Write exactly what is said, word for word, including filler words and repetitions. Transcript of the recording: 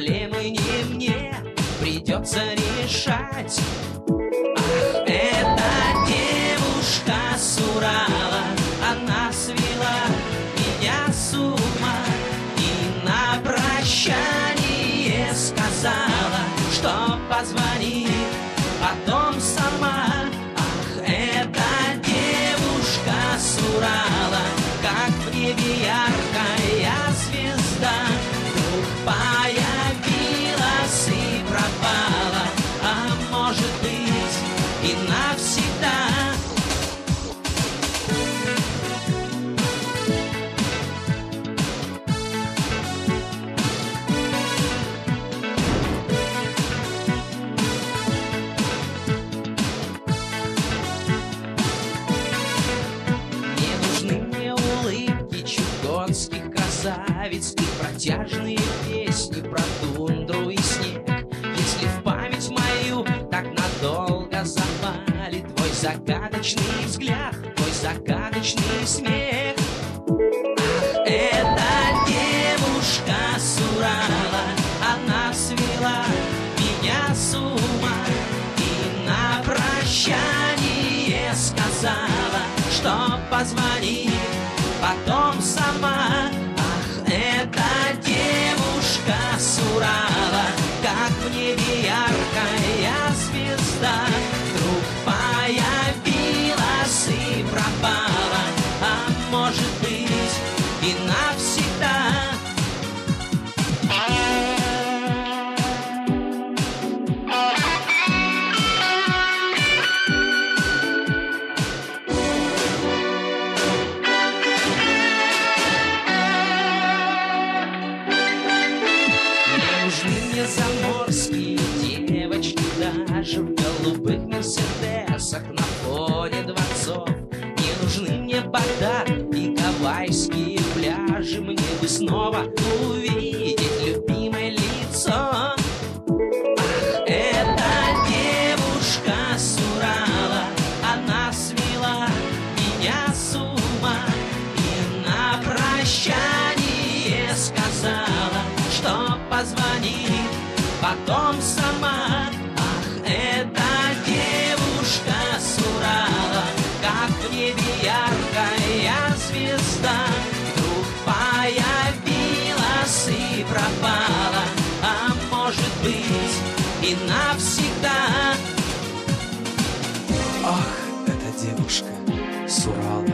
проблемы не мне придется решать. Ах, эта девушка с Урала, она свела меня с ума и на прощание сказала, что позвонит потом сама. Ах, эта девушка с Урала, как в небе яркая звезда, вдруг появилась и пропала, а может быть и навсегда. Чукотских красавиц и протяжные песни про тундру и снег. Если в память мою так надолго запали твой загадочный взгляд, твой загадочный смех. Ах, эта девушка с Урала, она свела меня с ума и на прощание сказала, что позвонит потом сама. Ах, эта девушка с Урала, как в небе яркая звезда, вдруг появилась и пропала, а может быть и навсегда. Заморские девочки даже в голубых мерседесах на фоне дворцов. Не нужны мне Багдад и гавайские пляжи, мне бы снова увидеть любимое лицо. Ах, эта девушка с Урала, она свела меня с ума и на прощание сказала, что позвонит потом сама. Ах, эта девушка с Урала, как в небе яркая звезда, вдруг появилась и пропала, а может быть и навсегда. Ах, эта девушка с Урала.